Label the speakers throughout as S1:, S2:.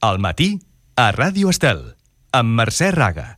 S1: Al matí, a Ràdio Estel, amb Mercè Raga.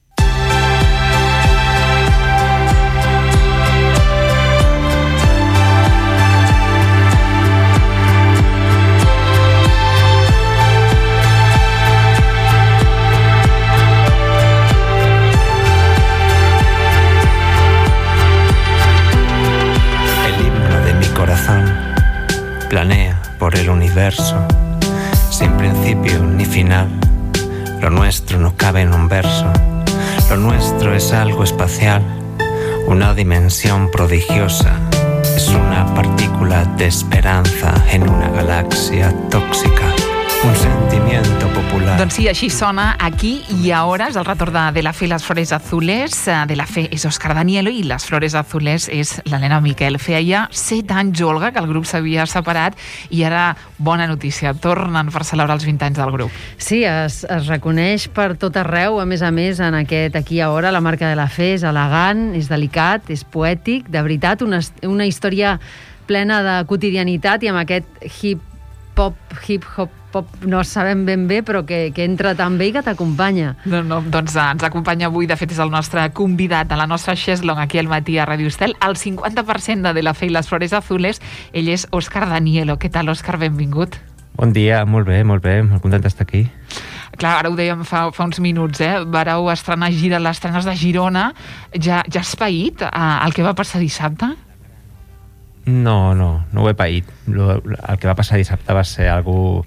S2: El himno de mi corazón planea por el universo, sin principio ni final. Lo nuestro no cabe en un verso. Lo nuestro es algo espacial, una dimensión prodigiosa. Es una partícula de esperanza en una galaxia tóxica. Un sentimiento popular.
S3: Doncs sí, així sona Aquí y Ahora, és el retorn de la Fe i les Flores Azules. De la Fe és Òscar Danielo i les Flores Azules és l'Helena Miquel. Feia 7 anys, Olga, que el grup s'havia separat i ara, bona notícia, tornen per celebrar els 20 anys del grup.
S4: Sí, es reconeix per tot arreu, a més, en aquest Aquí i Ahora. La marca de la Fe és elegant, és delicat, és poètic, de veritat, una història plena de quotidianitat i amb aquest hip-hop, no sabem ben bé, però que entra tan bé i que t'acompanya.
S3: Doncs ens acompanya avui, de fet és el nostre convidat a la nostra Cheslong aquí al matí a Ràdio Estel, el 50% de la Fe i les Flores Azules. Ell és Òscar Danielo. Què tal, Òscar? Benvingut.
S2: Bon dia, molt bé, molt content d'estar aquí.
S3: Clar, ara ho dèiem fa uns minuts, vareu estrenar gira a les estrenes de Girona. Ja has paït el que va passar dissabte?
S2: No ho he paït. El que va passar dissabte va ser algo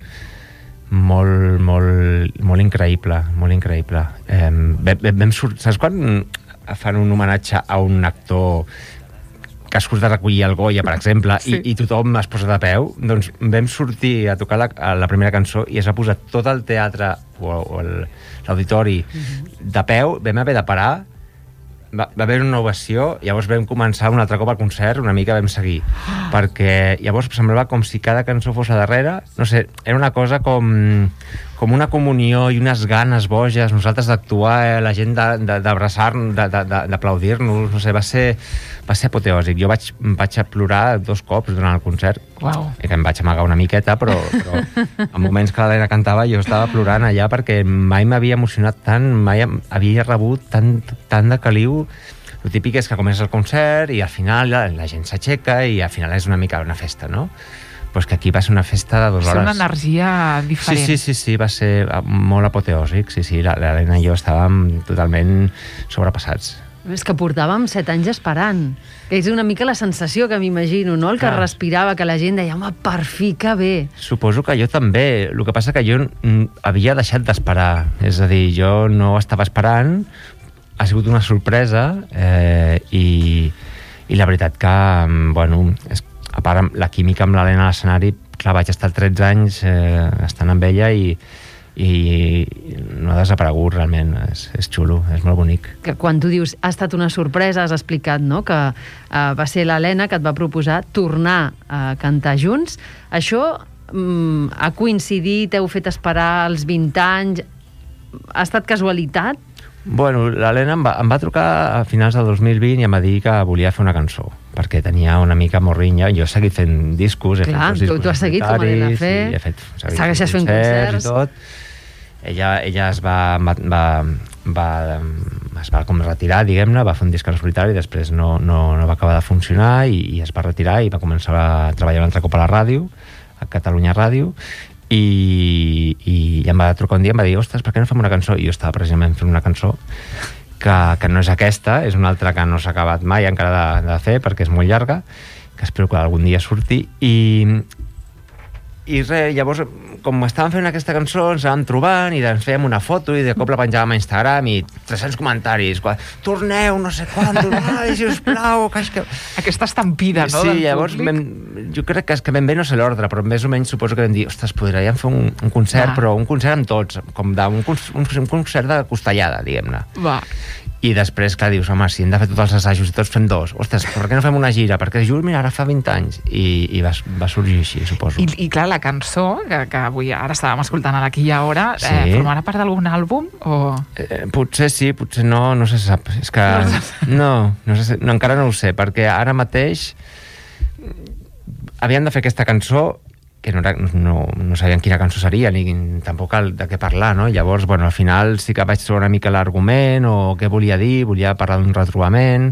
S2: molt increïble, molt increïble. Saps quan fan un homenatge a un actor que surt de recollir el Goya, per exemple, sí, i tothom es posa de peu? Doncs vam sortir a tocar la primera cançó i es va posar tot el teatre o l'auditori de peu, vam haver de parar, va haver una ovació, llavors vam començar un altre cop el concert, una mica vam seguir, perquè llavors semblava com si cada cançó fos a darrere, no sé, era una cosa com una comunió i unes ganes boges, nosaltres d'actuar, la gent d'abraçar-nos, d'aplaudir-nos, no sé, va ser apoteòsic. Jo vaig plorar 2 cops durant el concert.
S3: Wow.
S2: Que em vaig amagar una miqueta, però en moments que l'Helena cantava jo estava plorant allà perquè mai m'havia emocionat tant, mai havia rebut tant de caliu. El típic és que comença el concert i al final la gent s'aixeca i al final és una mica una festa, no? Pues que aquí va ser una festa de 2 hores.
S3: Va ser una energia diferent.
S2: Sí, va ser molt apoteòsic. Sí, l'Helena i jo estàvem totalment sobrepassats.
S4: És que portàvem 7 anys esperant. És una mica la sensació que m'imagino, no? El que respirava, que la gent deia, home, per fi, que bé.
S2: Suposo que jo també. El que passa que jo havia deixat d'esperar. És a dir, jo no estava esperant, ha sigut una sorpresa i la veritat que, bueno, a part la química amb l'Helena a l'escenari, clar, vaig estar 13 anys estant amb ella i no ha desaparegut realment, és xulo, és molt bonic.
S4: Que quan tu dius ha estat una sorpresa, has explicat, no?, que va ser l'Helena que et va proposar tornar a cantar junts. Això ha coincidit, heu fet esperar els 20 anys, ha estat casualitat?
S2: Bueno, l'Helena em va trucar a finals del 2020 i em va dir que volia fer una cançó, perquè tenia una mica morrinya. Jo he seguit fent discos, he fet dos discos.
S4: Tu has seguit com a de fer, segueixes fent concerts.
S2: I tot. Ella es va com retirar, diguem-ne, va fer un disc en solitari, després no va acabar de funcionar i es va retirar i va començar a treballar un altre cop a la ràdio, a Catalunya Ràdio, i em va trucar un dia i em va dir, ostres, per què no fem una cançó? I jo estava precisament fent una cançó que no és aquesta, és una altra que no s'ha acabat mai encara de fer perquè és molt llarga, que espero que algun dia surti. I res, llavors, com estàvem fent aquesta cançó, ens anàvem trobant i ens fèiem una foto i de cop la penjàvem a Instagram i 300 comentaris. Torneu, no sé quan, ai, sisplau.
S3: Aquesta estampida, no?
S2: Sí, llavors jo crec que ben bé no sé l'ordre, però més o menys suposo que vam dir, ostres, podríem fer un concert, però un concert amb tots, com un concert de costellada, diguem-ne.
S3: Va.
S2: I després, clar, dius, home, si hem de fer tots els assajos i tots fem 2, ostres, per què no fem una gira? Perquè just, mira, ara fa 20 anys. I va sorgir així, suposo.
S3: I clar, la cançó, que avui ara estàvem escoltant a l'Aquí i Ahora, formarà part d'algun àlbum?
S2: Potser sí, potser no se sap. És que encara no ho sé, perquè ara mateix havíem de fer aquesta cançó no sabien quina cançó seria, ni tampoc de què parlar, no? Llavors, al final sí que vaig trobar una mica l'argument o què volia dir, volia parlar d'un retrobament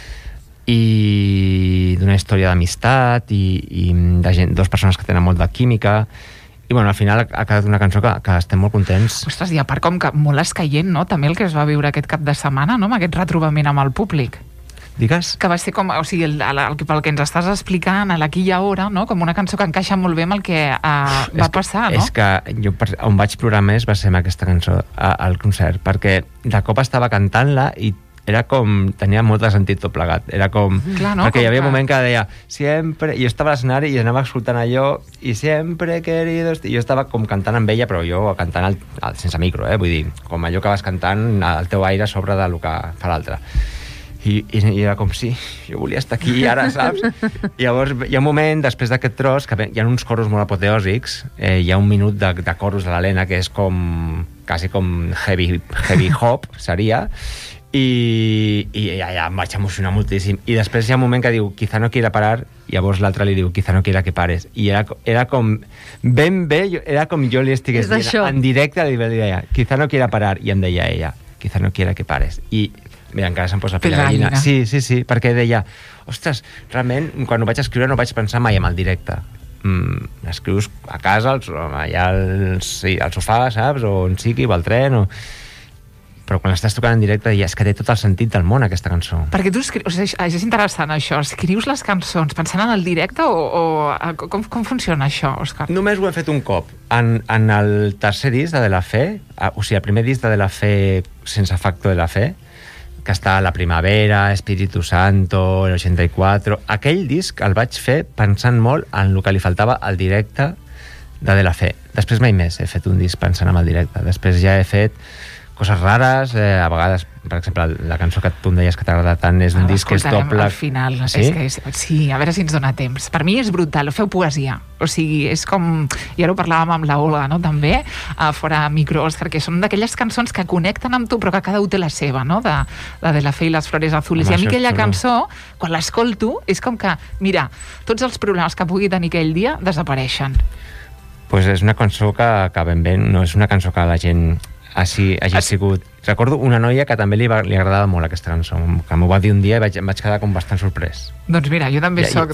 S2: i d'una història d'amistat i de gent, dues persones que tenen molt de química. I al final ha quedat una cançó que estem molt contents.
S3: Ostres, i a part com que molt escaient, no? També el que es va viure aquest cap de setmana, no? Amb aquest retrobament amb el públic.
S2: Digues?
S3: Que va ser com, o sigui, pel que ens estàs explicant, a l'Aquí i Ara, no? Com una cançó que encaixa molt bé amb el que va passar, no?
S2: És que jo on vaig plorar més va ser amb aquesta cançó al concert, perquè de cop estava cantant-la i era com, tenia molt de sentit tot plegat, era com,
S3: clar, no?
S2: perquè hi havia un moment que deia sempre, i jo estava a l'escenari i anava escoltant allò i sempre he querido, i jo estava com cantant amb ella, però jo cantant sense micro, vull dir, com allò que vas cantant el teu aire a sobre del que fa l'altre. I era com, sí, jo volia estar aquí ara, saps? I llavors hi ha un moment, després d'aquest tros, que hi ha uns coros molt apoteòsics, hi ha un minut de coros de l'Helena que és com, quasi com heavy hop, seria, i ja em vaig emocionar moltíssim. I després hi ha un moment que diu, quizá no quiera parar, i llavors l'altre li diu, quizá no quiera que pares. I era com, ben bé, era com jo li estigués dient, en directe li deia, quizá no quiera parar, i em deia ella, quizá no quiera que pares. I mira, encara se'm posa la pell de gallina. Sí, perquè deia, ostres, realment, quan ho vaig escriure no vaig pensar mai en el directe. Escrius a casa, allà al sofà, saps? O on sigui, o al tren, però quan l'estàs tocant en directe és que té tot el sentit del món, aquesta cançó.
S3: Perquè tu és interessant això, escrius les cançons pensant en el directe o com funciona això, Òscar?
S2: Només ho he fet un cop. En el tercer disc de la Fe, o sigui, el primer disc de la Fe sense Facto de la Fe, que està a la Primavera, Espíritu Santo, el 84... Aquell disc el vaig fer pensant molt en el que li faltava al directe de la Fe. Després mai més he fet un disc pensant en el directe. Després ja he fet coses rares, a vegades, per exemple, la cançó que tu em deies que t'agrada tant és un disc que és doble.
S3: Al final,
S2: sí?
S3: Sí, a veure si ens dona temps. Per mi és brutal, feu poesia. O sigui, és com... I ara ho parlàvem amb la Olga, no?, també, fora micro, Òscar, que són d'aquelles cançons que connecten amb tu, però que cada un té la seva, no?, de la Fe i les Flores Azules. I a mi aquella cançó, quan l'escolto, és com que, mira, tots els problemes que pugui tenir aquell dia desapareixen.
S2: Pues és una cançó que ben bé, no és una cançó que la gent hagi sigut... Recordo una noia que també li agradava molt aquesta cançó, que m'ho va dir un dia i em vaig quedar com bastant sorprès.
S3: Doncs mira, jo també soc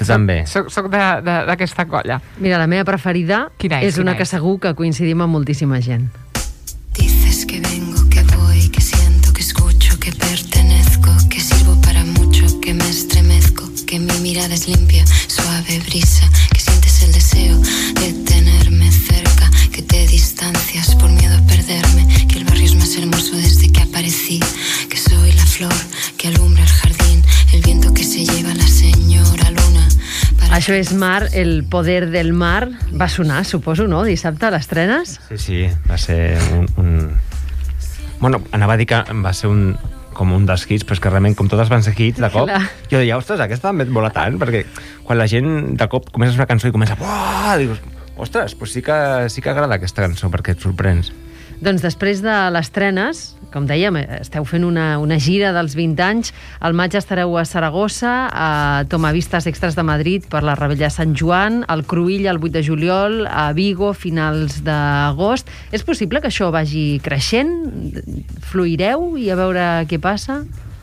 S3: d'aquesta colla.
S4: Mira, la meva preferida és una que segur que coincidim amb moltíssima gent.
S5: Dices que vengo, que voy, que siento, que escucho, que pertenezco, que sirvo para mucho, que me estremezco, que mi mirada es limpia, suave brisa, que sientes el deseo de tenerme cerca, que te distancias por miedo a perderme, que el barrio es más hermoso desde que aparecí, que soy la flor que alumbra el jardín, el viento que se lleva la señora luna.
S4: Això és Mar, el poder del mar. Va sonar, suposo, no? Dissabte a les trenes?
S2: Sí, va ser Bueno, anava a dir que va ser com un dels hits, però és que realment, com totes van ser hits, de cop, jo deia, ostres, aquesta també et mola tant, perquè quan la gent de cop comences una cançó i comença, dius, ostres, doncs sí que agrada aquesta cançó, perquè et sorprens.
S4: Doncs després de les trenes, com dèiem, esteu fent una gira dels 20 anys. Al maig estareu a Saragossa, a Tomavistas Extras de Madrid per la Rebella Sant Joan, al Cruïlla el 8 de juliol, a Vigo finals d'agost. És possible que això vagi creixent? Fluireu i a veure què passa?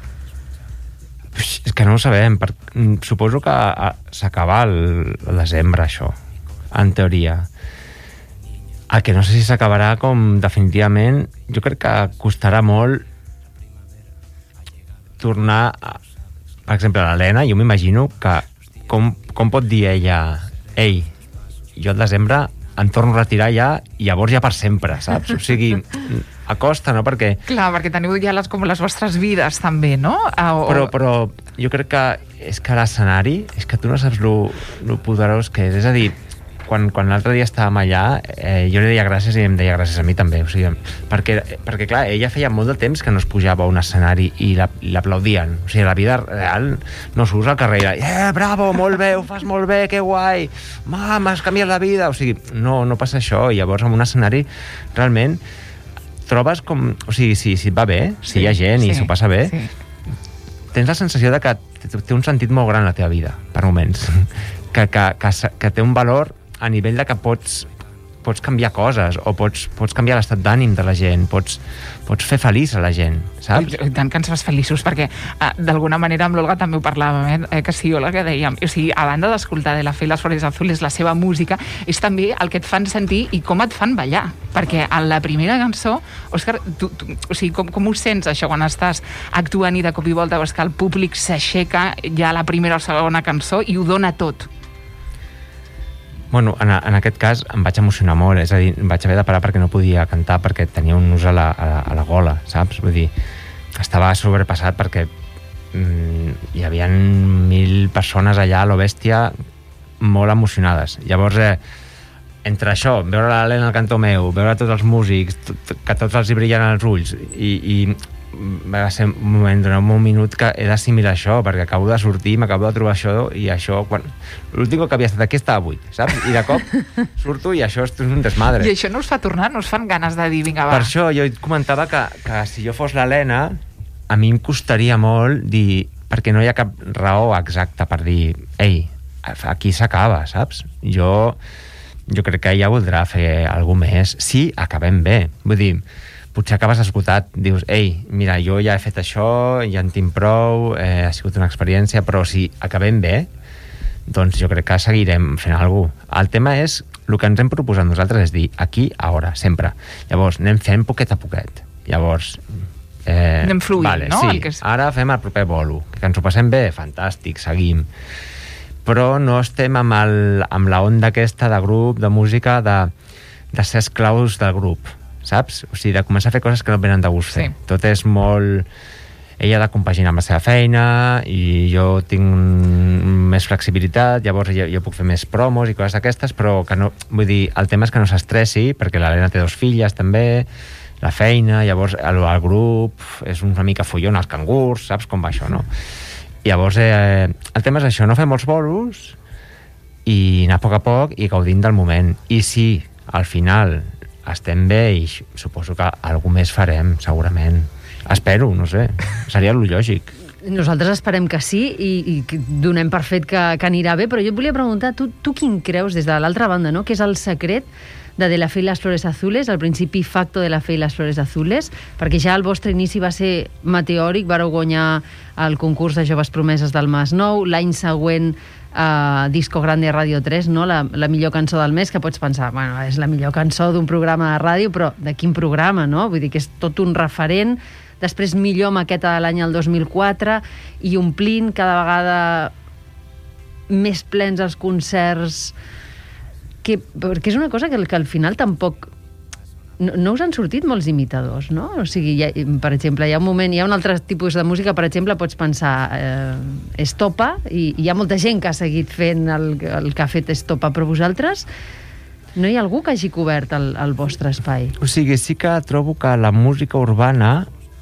S2: És que no ho sabem. Suposo que s'acaba el desembre, això, en teoria. El que no sé si s'acabarà com definitivament, jo crec que costarà molt tornar per exemple, l'Helena, jo m'imagino que com pot dir ella, ei, jo al desembre em torno a retirar ja i llavors ja per sempre, saps? O sigui, acosta, no? Perquè...
S3: Clar, perquè teniu ja les vostres vides també, no?
S2: Però jo crec que és que l'escenari, és que tu no saps lo poderós que és a dir, quan l'altre dia estàvem allà, jo li deia gràcies i em deia gràcies a mi també, o sigui, perquè clar, ella feia molt de temps que no es pujava a un escenari i l'aplaudien, o sigui, a la vida real no surts al carrer i bravo, molt bé, ho fas molt bé, que guai, m'has canviat la vida, o sigui, no passa això, i llavors en un escenari realment trobes com, o sigui, si et va bé, si hi ha gent i s'ho passa bé, tens la sensació de que té un sentit molt gran la teva vida, per moments, que té un valor a nivell de que pots canviar coses, o pots canviar l'estat d'ànim de la gent, pots fer feliç a la gent, saps?
S3: I tant que ens fas feliços, perquè d'alguna manera amb l'Olga també ho parlàvem, que sí, Olga, que dèiem, o sigui, a banda d'escoltar de la Fe i les Flores Azules, la seva música, és també el que et fan sentir i com et fan ballar, perquè en la primera cançó, Òscar, o sigui, com ho sents això quan estàs actuant i de cop i volta veus que el públic s'aixeca ja a la primera o segona cançó i ho dona tot?
S2: Bueno, en aquest cas em vaig emocionar molt, és a dir, em vaig haver de parar perquè no podia cantar perquè tenia un nus a la gola, saps? Vull dir, estava sobrepassat perquè hi havia 1.000 persones allà a lo bèstia molt emocionades. Llavors, entre això, veure l'Helena al cantó meu, veure tots els músics, que tots els hi brillen els ulls, i va ser un moment, un minut que he d'assimilar això, perquè acabo de sortir, m'acabo de trobar això, i això, l'últim que havia estat aquí estava buit, saps? I de cop surto i això és un desmadre.
S3: I això no us fa tornar? No us fan ganes de dir, vinga, va?
S2: Per això jo comentava que si jo fos l'Helena, a mi em costaria molt dir, perquè no hi ha cap raó exacta per dir, ei, aquí s'acaba, saps? Jo crec que ella voldrà fer alguna més. Sí, acabem bé. Vull dir, potser acabes esgotat, dius, ei, mira, jo ja he fet això, ja en tinc prou, ha sigut una experiència, però si acabem bé, doncs jo crec que seguirem fent alguna cosa. El tema és, el que ens hem proposat nosaltres és dir, aquí, ara, sempre. Llavors, anem fent poquet a poquet. Llavors,
S3: anem fluint, no?
S2: Sí, ara fem el proper bolo. Que ens ho passem bé? Fantàstic, seguim. Però no estem amb la onda aquesta de grup, de música, de ser esclaus del grup, saps? O sigui, de començar a fer coses que no venen de gust fer. Sí. Tot és molt... Ella ha de compaginar amb la seva feina i jo tinc més flexibilitat, llavors jo puc fer més promos i coses d'aquestes, però que no... Vull dir, el tema és que no s'estressi, perquè l'Helena té 2 filles també, la feina, llavors el grup és una mica follon, els cangurs, saps com va això, no? Llavors, el tema és això, no fer molts bolos i anar a poc i gaudint del moment. I si al final estem bé i suposo que alguna més farem, segurament. Espero, no sé, seria lo lògic.
S4: Nosaltres esperem que sí i donem per fet que anirà bé, però jo et volia preguntar, tu quin creus des de l'altra banda, no? Què és el secret de la Fe i les Flores Azules, el principi facto de la Fe i les Flores Azules, perquè ja el vostre inici va ser meteòric, vareu guanyar el concurs de Joves Promeses del Masnou, l'any següent Disco Grande Radio 3, no? La millor cançó del mes, que pots pensar, bueno, és la millor cançó d'un programa de ràdio, però de quin programa, no? Vull dir que és tot un referent. Després millor maqueta de l'any el 2004 i omplint cada vegada més plens els concerts, perquè és una cosa que al final tampoc no us han sortit molts imitadors, no? O sigui, per exemple, hi ha un altre tipus de música, per exemple, pots pensar Estopa, i hi ha molta gent que ha seguit fent el que ha fet Estopa, però vosaltres no hi ha algú que hagi cobert el vostre espai?
S2: O sigui, sí que trobo que la música urbana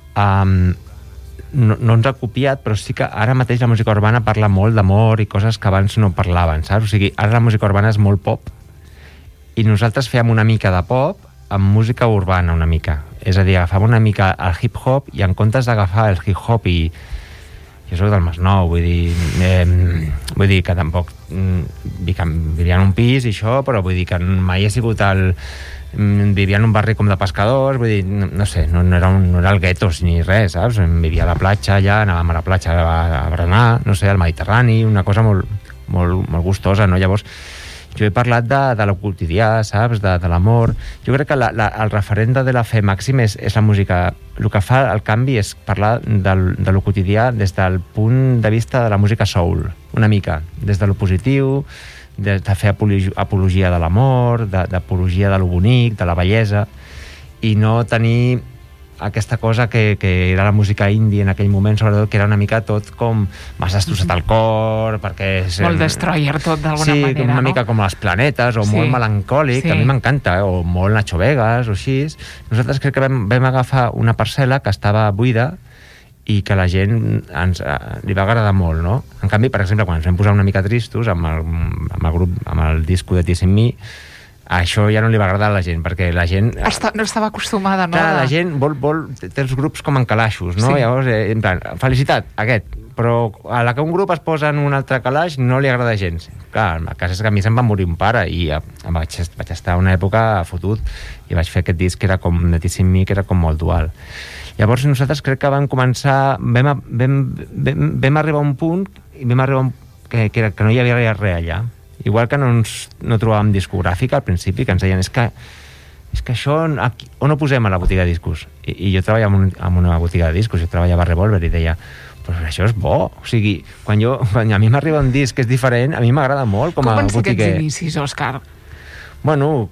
S2: no ens ha copiat, però sí que ara mateix la música urbana parla molt d'amor i coses que abans no parlaven, saps? O sigui, ara la música urbana és molt pop i nosaltres fèiem una mica de pop amb música urbana una mica. És a dir, agafàvem una mica el hip-hop i en comptes d'agafar el hip-hop i jo soc del Masnou, vull dir que tampoc vivia en un pis i això, però vull dir que mai he sigut vivia en un barri com de pescadors, vull dir, no sé, no era el gueto ni res, saps? Vivia a la platja allà, anàvem a la platja a berenar, no sé, al Mediterrani, una cosa molt, molt, molt gustosa, no? Llavors, jo he parlat de lo quotidià, saps? De l'amor. Jo crec que el referent de la Fe Màxim és la música. El que fa el canvi és parlar de lo quotidià des del punt de vista de la música soul, una mica, des de lo positiu, de fer apologia de l'amor, d'apologia de lo bonic, de la bellesa, i no tenir aquesta cosa que era la música indie en aquell moment, sobretot, que era una mica tot com m'has destrossat el cor, perquè...
S3: Molt destroyer tot, d'alguna manera, no? Sí,
S2: una mica com les planetes, o molt melancòlic, a mi m'encanta, o molt Nacho Vegas, o així. Nosaltres crec que vam agafar una parcel·la que estava buida i que la gent li va agradar molt, no? En canvi, per exemple, quan ens vam posar una mica tristos amb el disco de Tis in Me, això ja no li va agradar a la gent, perquè la gent...
S3: No estava acostumada, no?
S2: Clar, la gent té els grups com en calaixos, no? Sí. Llavors, en plan, felicitat, aquest, però a la que un grup es posa en un altre calaix no li agrada gens. Clar, el cas és que a mi se'm va morir un pare i vaig estar una època fotut i vaig fer aquest disc que era com Netíssim Mi, que era com molt dual. Llavors nosaltres crec que vam començar, vam arribar a un punt i vam arribar que no hi havia res allà. Igual que no trobàvem discogràfica al principi, que ens deien és que això on ho posem a la botiga de discos? I jo treballava en una botiga de discos, jo treballava a Revolver i deia però això és bo, o sigui quan a mi m'arriba un disc que és diferent a mi m'agrada molt com a botiguer.
S3: Com van ser aquests inicis, Òscar?
S2: Bueno,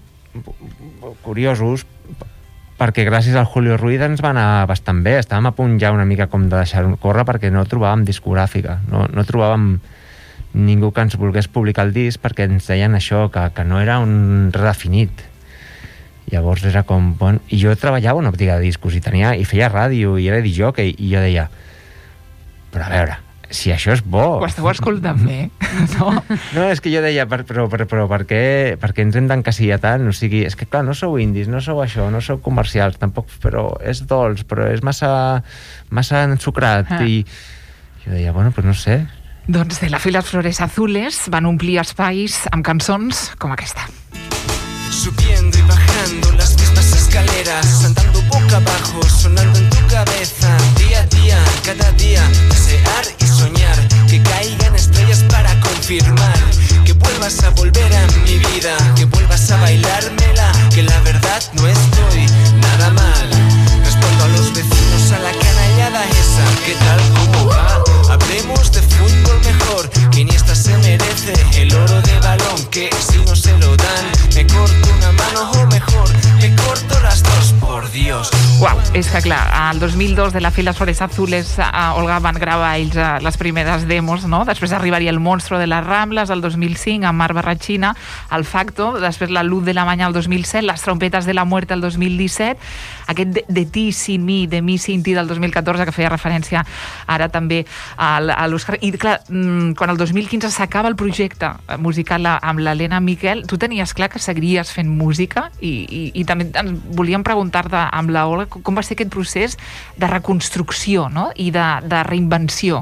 S2: curiosos, perquè gràcies al Julio Ruiz ens va anar bastant bé, estàvem a punt ja una mica com de deixar-ho córrer perquè no trobàvem discogràfica, no trobàvem ningú que ens volgués publicar el disc perquè ens deien això, que no era un redefinit. Llavors era com... Bon... I jo treballava a una botiga de discos i feia ràdio i era disjockey i jo deia però a veure, si això és bo...
S3: Ho esteu escoltant bé, no?
S2: No, és que jo deia, però per què ens hem d'encasillar tant? O sigui, és que clar, no sou indis, no sou això, no sou comercials, tampoc, però és dolç, però és massa ensucrat. I jo deia, bueno, pues no sé.
S3: Doncs de la fi les flores azules van omplir espais amb cançons com aquesta.
S6: Subiendo y bajando las mismas escaleras, andando boca abajo, sonando en tu cabeza, día a día, cada día, desear y soñar, que caigan estrellas para confirmar, que vuelvas a volver a mi vida, que vuelvas a bailármela, que la verdad no estoy nada mal. Respondo a los vecinos, a la canallada esa, ¿qué tal, cómo va? Hablemos de fútbol mejor, que Iniesta se merece el oro de balón, que si no se lo dan, me corto una mano o mejor, me corto las dos, por Dios.
S3: Uau, és que clar, al 2002 de la fi les flores azules Olga van gravar ells les primeres demos, no? Després arribaria el Monstruo de les Rambles el 2005 amb Mar Barrachina, el Facto, després la Luz de la Mañana el 2007, les Trompetes de la Muerte el 2017, aquest de Ti Sin Mi, de Mi Sin Ti del 2014 que feia referència ara també a l'Òscar. I clar, quan el 2015 s'acaba el projecte musical amb l'Helena Miquel, tu tenies clar que seguiries fent música i també volíem preguntar-te amb la Olga com va ser aquest procés de reconstrucció, no? I de reinvenció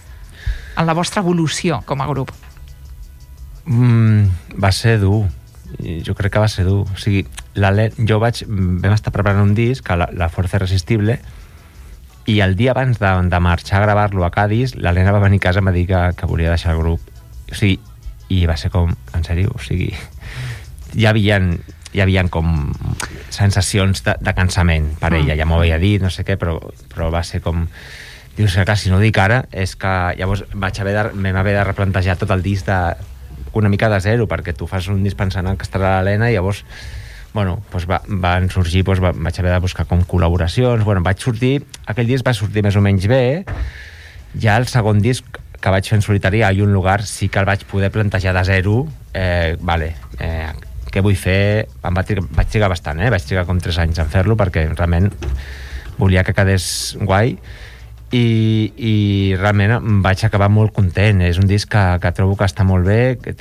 S3: en la vostra evolució com a grup.
S2: Va ser dur. Jo crec que va ser dur. O sigui, vam estar preparant un disc, La Fuerza Irresistible, i el dia abans de marxar a gravar-lo a Cádiz, l'Helena va venir a casa i em va dir que volia deixar el grup. O sigui, i va ser com, en sèrio, o sigui, hi havia com sensacions de cansament per ella, ja m'ho havia dit, no sé què, però va ser com... Dius que si no ho dic ara, és que llavors vam haver de replantejar tot el disc una mica de zero, perquè tu fas un disc pensant que estarà l'Helena i llavors van sorgir, vaig haver de buscar com col·laboracions, aquell disc va sortir més o menys bé. Ja el segon disc que vaig fer en solitari, Hay un lugar, sí que el vaig poder plantejar de zero, què vull fer, vaig trigar bastant, vaig trigar com 3 anys en fer-lo perquè realment volia que quedés guai i realment em vaig acabar molt content. És un disc que trobo que està molt bé, que té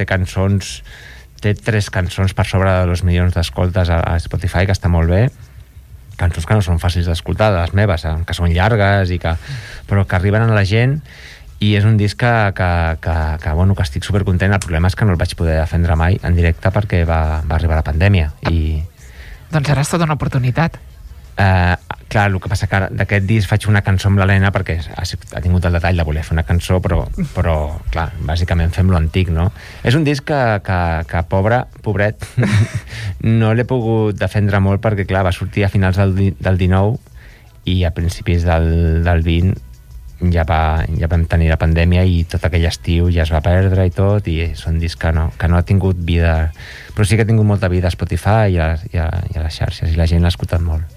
S2: 3 cançons per sobre de 2 milions d'escoltes a Spotify, que està molt bé, cançons que no són fàcils d'escoltar, de les meves, que són llargues però que arriben a la gent, i és un disc que estic supercontent. El problema és que no el vaig poder defendre mai en directe perquè va arribar la pandèmia
S3: Doncs ara és tota una oportunitat.
S2: Clar, el que passa que d'aquest disc faig una cançó amb l'Helena perquè ha tingut el detall de voler fer una cançó, però clar, bàsicament fem-lo antic, no? És un disc que pobret, no l'he pogut defendre molt perquè, clar, va sortir a finals del 19 i a principis del 20 ja vam tenir la pandèmia i tot aquell estiu ja es va perdre i tot, i és un disc que no ha tingut vida, però sí que ha tingut molta vida a Spotify i a les xarxes, i la gent l'ha escoltat molt.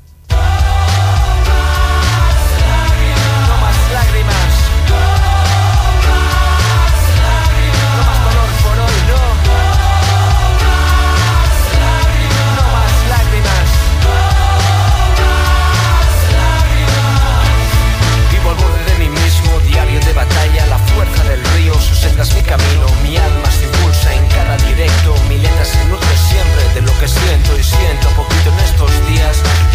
S6: Mi camino, mi alma se impulsa en cada directo, mi letra se nutre siempre de lo que siento y siento poquito en estos días.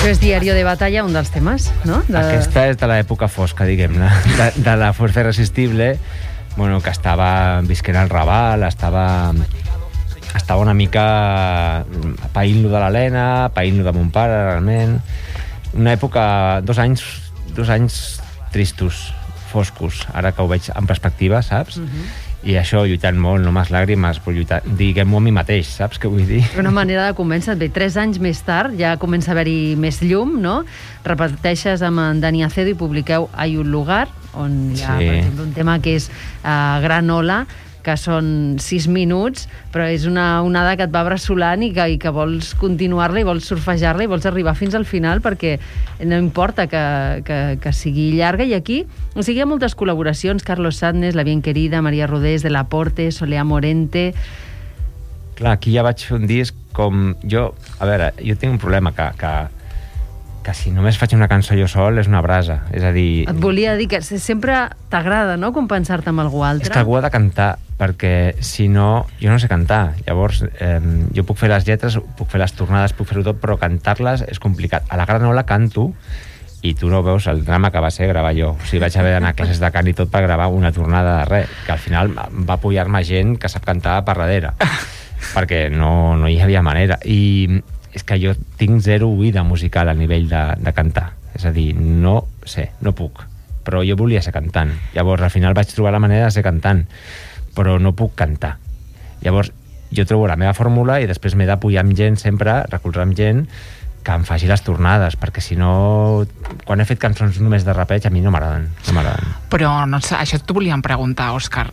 S4: Això és Diario de Batalla, un dels temes, no?
S2: Aquesta és de l'època fosca, diguem-ne, de la Fuerza Irresistible, bueno, que estava visquent al Raval, estava una mica païnt-lo de l'Helena, païnt-lo de mon pare, realment. Una època, 2 anys tristos, foscos, ara que ho veig en perspectiva, saps? I això, lluitant molt, no m'has làgrimes, però lluitant, diguem-ho a mi mateix, saps què vull dir?
S4: Una manera de convèncer, bé, 3 anys més tard ja comença a haver-hi més llum, no? Repeteixes amb en Dani Acedo i publiqueu Hay un lugar, on hi ha, per exemple, un tema que és Gran Ola, que són 6 minuts, però és una onada que et va bressolant i que vols continuar-la i vols surfejar-la i vols arribar fins al final, perquè no importa que sigui llarga. I aquí hi ha moltes col·laboracions, Carlos Sadness, La Bien Querida, María Rodés, De La Porte, Soleá Morente...
S2: Clar, aquí ja vaig fer un disc com... Jo tinc un problema que si només faig una cançó jo sol és una brasa, és a dir...
S4: Et volia dir que sempre t'agrada, no?, compensar-te amb algú altre.
S2: És que algú ha de cantar, perquè si no, jo no sé cantar. Llavors, jo puc fer les lletres, puc fer les tornades, puc fer-ho tot, però cantar-les és complicat. A la Gran Ola canto i tu no veus el drama que va ser gravar jo. O sigui, vaig haver d'anar a classes de cant i tot per gravar una tornada de res, que al final va apoyar-me gent que sap cantar per darrere, perquè no hi havia manera. I és que jo tinc zero oïda musical a nivell de cantar. És a dir, no sé, no puc. Però jo volia ser cantant. Llavors, al final vaig trobar la manera de ser cantant, però no puc cantar. Llavors, jo trobo la meva fórmula i després m'he d'apoyar amb gent sempre, recolzar amb gent que em faci les tornades, perquè si no... Quan he fet cançons només de rapeig, a mi no m'agraden.
S3: Però no, això t'ho volíem preguntar, Òscar.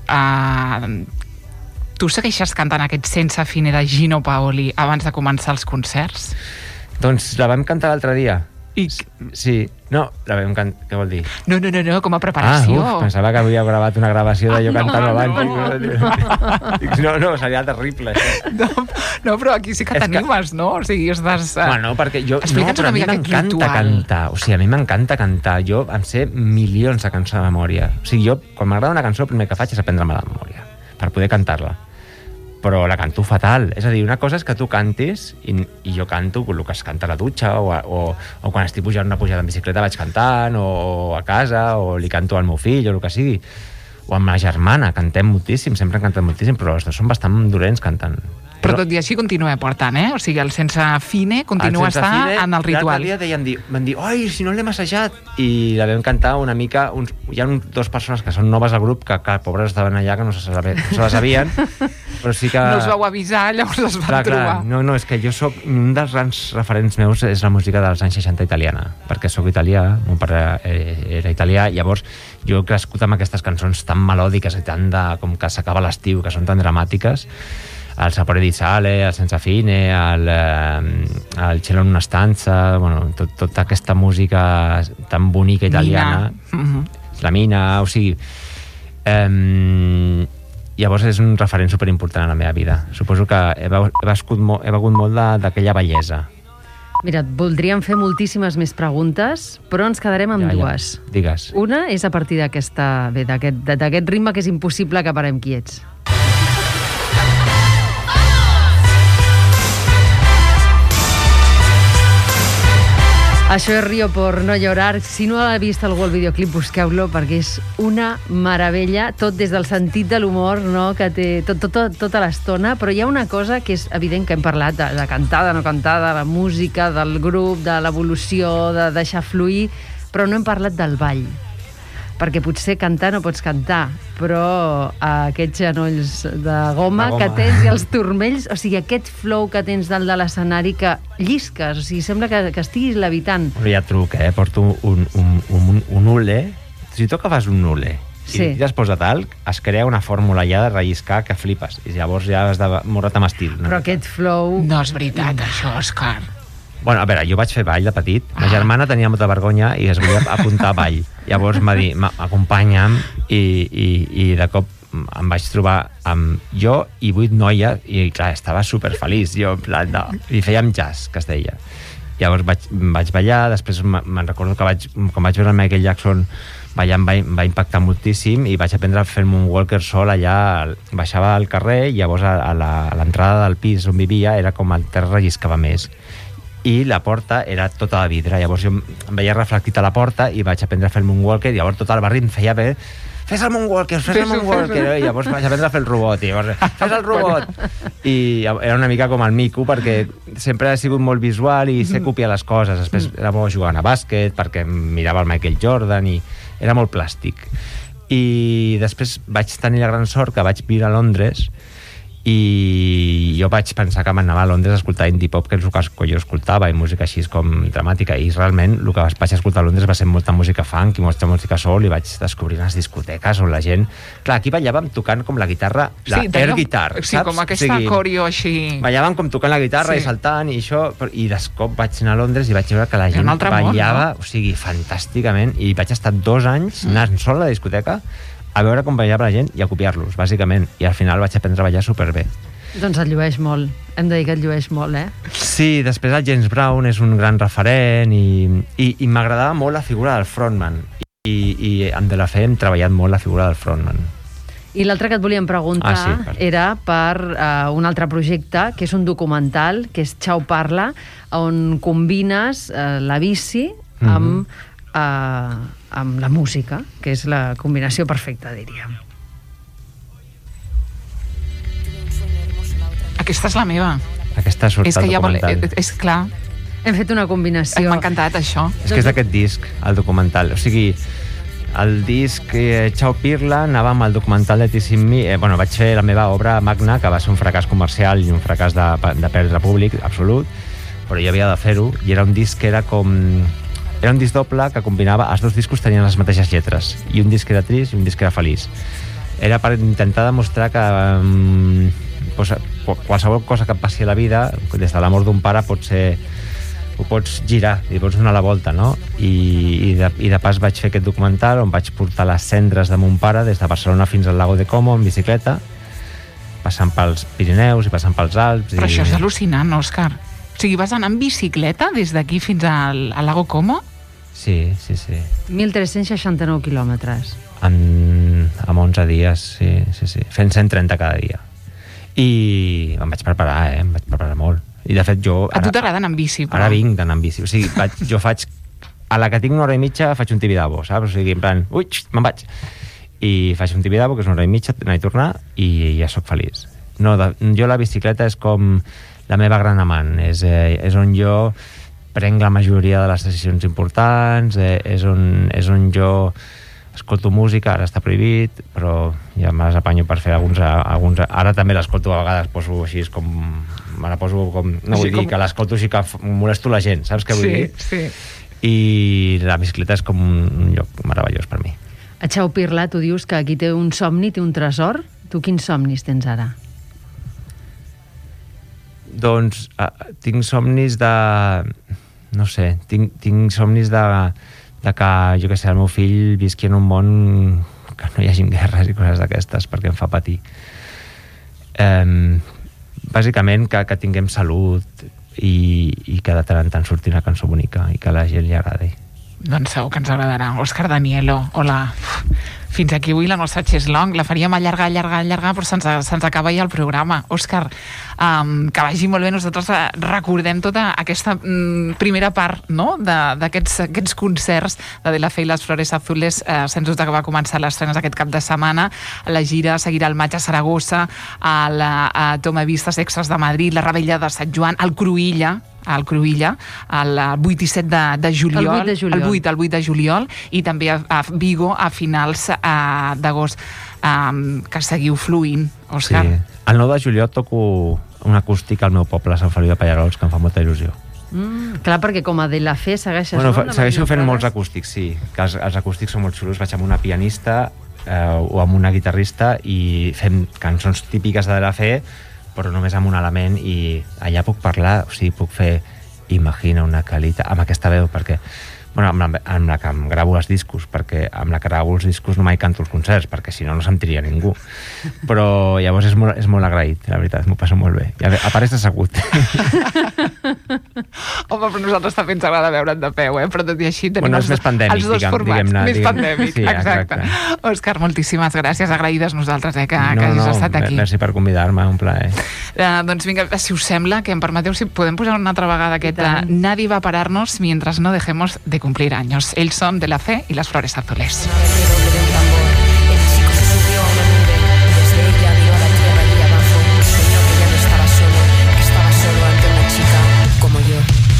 S3: Tu segueixes cantant aquest Sense Fine de Gino Paoli abans de començar els concerts?
S2: Doncs la vam cantar l'altre dia. Sí, no, la vam cantar... Què vol dir?
S3: No, com a preparació.
S2: Pensava que havia gravat una gravació de jo cantant abans. No, seria terrible, això.
S3: No, però aquí sí que t'animes, no? O sigui, estàs...
S2: Bueno, perquè jo...
S3: Explica'ns una mica aquest ritual.
S2: Cantar. O sigui, a mi m'encanta cantar. Jo em sé milions de cançons de memòria. O sigui, jo, quan m'agrada una cançó, el primer que faig és aprendre-me la memòria, per poder cantar-la. Però la canto fatal. És a dir, una cosa és que tu cantis i jo canto el que es canta a la dutxa o quan estic pujant una pujada en bicicleta vaig cantant o a casa o li canto al meu fill o el que sigui. O amb la germana, cantem moltíssim, sempre hem cantat moltíssim, però els dos són bastant dolents cantant.
S3: Però tot i així continua portant, O sigui, el Sense Fine continua a estar en el ritual.
S2: L'altre dia van dir, oi, si no l'hem assajat. I la vam cantar una mica... Hi ha 2 persones que són noves al grup que, pobres, estaven allà que no se la sabien, però sí que...
S3: No els vau avisar, llavors els van trobar.
S2: No, és que jo soc... Un dels grans referents meus és la música dels anys 60 italiana, perquè sóc italià, mon pare era italià, llavors jo he crescut amb aquestes cançons tan melòdiques i tan com que s'acaba l'estiu, que són tan dramàtiques, el Sapore di Sale, el Sense Fine, el Cielo in una stanza, bueno, tota aquesta música tan bonica italiana. La Mina, o sigui... Llavors és un referent superimportant a la meva vida. Suposo que he begut molt d'aquella bellesa.
S4: Mira, voldríem fer moltíssimes més preguntes, però ens quedarem amb dues.
S2: Digues.
S4: Una és a partir d'aquest ritme que és impossible que parem quiets. Això és Río por no llorar. Si no ha vist algú el videoclip, busqueu-lo, perquè és una meravella, tot des del sentit de l'humor, no?, que té tota l'estona, però hi ha una cosa que és evident que hem parlat de cantar, de no cantar, de la música, del grup, de l'evolució, de deixar fluir, però no hem parlat del ball. Perquè potser cantar no pots cantar, però aquests genolls de goma que tens i els turmells, o sigui, aquest flow que tens dalt de l'escenari que llisques, o sigui, sembla que estiguis levitant.
S2: Però hi ha truc, porto un hule, si tu agafes un hule i després de talc, es crea una fórmula ja de relliscar que flipes, i llavors ja has de moure't amb estil.
S4: Però aquest flow...
S3: No és veritat, això, Òscar.
S2: Bueno, a veure, jo vaig fer ball de petit. Ma germana tenia molta vergonya i es volia apuntar a ball. Llavors m'ha dit, acompanya'm, i de cop em vaig trobar amb jo i 8 noies, i clar, estava superfeliç. Jo, en plan, no. I fèiem jazz, que es deia. Llavors vaig ballar, després me'n recordo que quan vaig veure el Michael Jackson ballant va impactar moltíssim i vaig aprendre a fer-me un walker sol allà, baixava al carrer i llavors a l'entrada del pis on vivia era com el terra relliscava més. i la porta era tota de vidre. Llavors jo em veia reflectit a la porta i vaig aprendre a fer el moonwalker, i llavors tot el barri em feia bé, fes el moonwalker, i llavors vaig aprendre a fer el robot, i llavors, fes el robot. I era una mica com el mico, perquè sempre he sigut molt visual i sé copiar les coses. Després era molt jugant a bàsquet, perquè mirava el Michael Jordan, i era molt plàstic. I després vaig tenir la gran sort que vaig viure a Londres, i jo vaig pensar que m'anava a Londres a escoltar indie pop, que és el que jo escoltava, i música així com dramàtica, i realment el que vaig escoltar a Londres va ser molta música funk i molta música soul, i vaig descobrir unes discoteques on la gent... Clar, aquí ballàvem tocant com la guitarra, air guitar,
S3: sí,
S2: saps?
S3: com aquesta coreo així...
S2: Ballàvem com tocant la guitarra i saltant, i això, i de cop vaig anar a Londres i vaig veure que la gent ballava, o sigui, fantàsticament, i vaig estar 2 anys anant sol a la discoteca a veure com ballava la gent i a copiar-los, bàsicament. I al final vaig aprendre a ballar superbé.
S4: Doncs et llueix molt. Hem de dir que et llueix molt,
S2: Sí, després el James Brown és un gran referent, i m'agradava molt la figura del frontman. I en De La Fe hem treballat molt la figura del frontman.
S4: I l'altre que et volíem preguntar era per un altre projecte, que és un documental, que és Chao Parla, on combines la bici amb la música, que és la combinació perfecta, diríem.
S3: Aquesta és la meva.
S2: Aquesta surt al documental.
S3: És clar.
S4: Hem fet una combinació.
S3: M'ha encantat, això.
S2: És que és d'aquest disc, el documental. O sigui, el disc Chao Pirla anava amb el documental de Tissing Me. Vaig fer la meva obra magna, que va ser un fracàs comercial i un fracàs de perdre públic absolut, però jo havia de fer-ho, i era un disc que era com... Era un disc doble que combinava... Els 2 discos tenien les mateixes lletres, i un disc era trist i un disc era feliç. Era per intentar demostrar que qualsevol cosa que et passi a la vida, des de l'amor d'un pare, ho pots girar i pots donar la volta, no? I de pas vaig fer aquest documental on vaig portar les cendres de mon pare des de Barcelona fins al Lago de Como en bicicleta, passant pels Pirineus i passant pels Alps.
S3: Però això és al·lucinant, Òscar. O sigui, vas anar en bicicleta des d'aquí fins al Lago Como?
S2: Sí.
S4: 1.369 quilòmetres.
S2: Amb 11 dies, sí. Fent 130 cada dia. I em vaig preparar, em vaig preparar molt. I de fet jo...
S3: A tu t'agrada anar en bici, però...
S2: Ara vinc d'anar en bici. O sigui, jo faig... A la que tinc 1 hora i mitja faig un Tibidabo, saps? O sigui, en plan, me'n vaig. I faig un Tibidabo, que és 1 hora i mitja, anar i tornar, i ja sóc feliç. No, jo la bicicleta és com la meva gran amant. És on jo prenc la majoria de les decisions importants, és on jo escolto música, ara està prohibit, però ja me les apanyo per fer alguns... Ara també l'escolto, a vegades poso així com... Me la poso com... No vull dir que l'escolto així que molesto la gent, saps què vull dir?
S3: Sí.
S2: I la bicicleta és com un lloc meravellós per mi.
S4: A Chao Pirla, tu dius que aquí té un somni, té un tresor. Tu quins somnis tens ara?
S2: Doncs tinc somnis de... No sé, tinc somnis de que, jo què sé, el meu fill visqui en un món que no hi hagi guerres i coses d'aquestes, perquè em fa patir. Bàsicament que tinguem salut i que de tant en tant surti una cançó bonica i que a la gent li agradi.
S3: Doncs segur que ens agradarà. Òscar Danielo, hola. Fins aquí avui la nostra Cheslong. La faríem allargar, però se'ns acaba ja el programa. Òscar, que vagi molt bé. Nosaltres recordem tota aquesta primera part, no?, d'aquests concerts de La Fe i les Flores Azules. Sens dubte que va començar l'estrenes aquest cap de setmana. La gira seguirà al maig a Saragossa, a Toma Vistas Extras de Madrid, la Rebella de Sant Joan, al Cruïlla, el 8 i 7 de juliol. El 8 de juliol, i també a Vigo a finals d'agost. Que seguiu fluint, Òscar.
S2: Sí. El 9 de juliol toco un acústic al meu poble, a Sant Feliu de Pallerols, que em fa molta il·lusió.
S4: Clar, perquè com a De La Fe segueixes...
S2: Segueixo fent molts acústics, sí. Que els acústics són molt xulos. Vaig amb una pianista o amb una guitarrista i fem cançons típiques de La Fe, però només amb un element, i allà puc parlar, o sigui, puc fer Imagina una calita, amb aquesta veu, perquè Bueno, amb la que em gravo els discos, perquè amb la que gravo els discos no mai canto els concerts, perquè si no, no sentiria ningú. Però llavors és molt agraït, la veritat, m'ho passo molt bé. I a part és assegut.
S3: Home, però nosaltres també ens agrada veure't de peu, però tot i així tenim
S2: és més pandèmic,
S3: els dos formats. Més pandèmic,
S2: sí,
S3: exacte. Òscar, moltíssimes gràcies, agraïdes nosaltres que hagis estat aquí.
S2: Merci per convidar-me, un plaer.
S3: Doncs vinga, si us sembla, que em permeteu, si podem posar una altra vegada aquest Nadie va a pararnos mientras no dejemos de cumplir años. Ells són de La Fe y las Flores Azules.
S5: El chico se subió a una nube, desde ella miró a la tierra y abajo, soñó que ya no estaba solo, que estaba solo ante una chica como yo.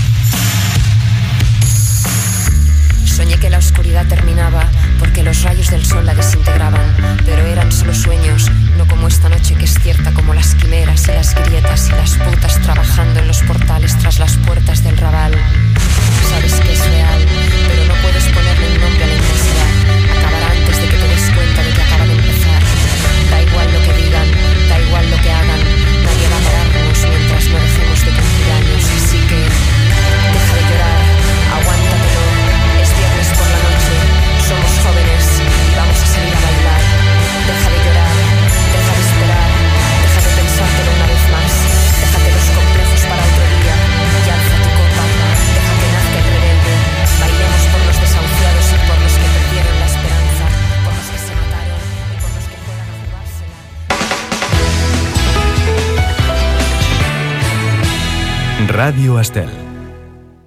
S5: Soñé que la oscuridad terminaba, porque los rayos del sol la desintegraban, pero eran solo sueños, no como esta noche que es cierta, como las quimeras y las grietas y las putas trabajando en los portales tras las puertas del Raval. Sabes que es real, pero no puedes ponerle un nombre a la intensidad. Acabará antes de que te des cuenta de que acaba de empezar. Da igual lo que digan, da igual lo que hagan, nadie va a pararnos mientras no dejemos de cumplir años. Así que deja de llorar, aguántatelo. Es viernes por la noche, somos jóvenes y vamos a salir a bailar. Deja de llorar, deja de esperar, deja de pensártelo una vez más. Déjate los complejos para otro día y alza tu copa. Deja que nazca el rebelde. Bailemos por los desahuciados y por los que perdieron la esperanza, por los que se mataron y por los que fueran a jugársela.
S1: Radio Estel.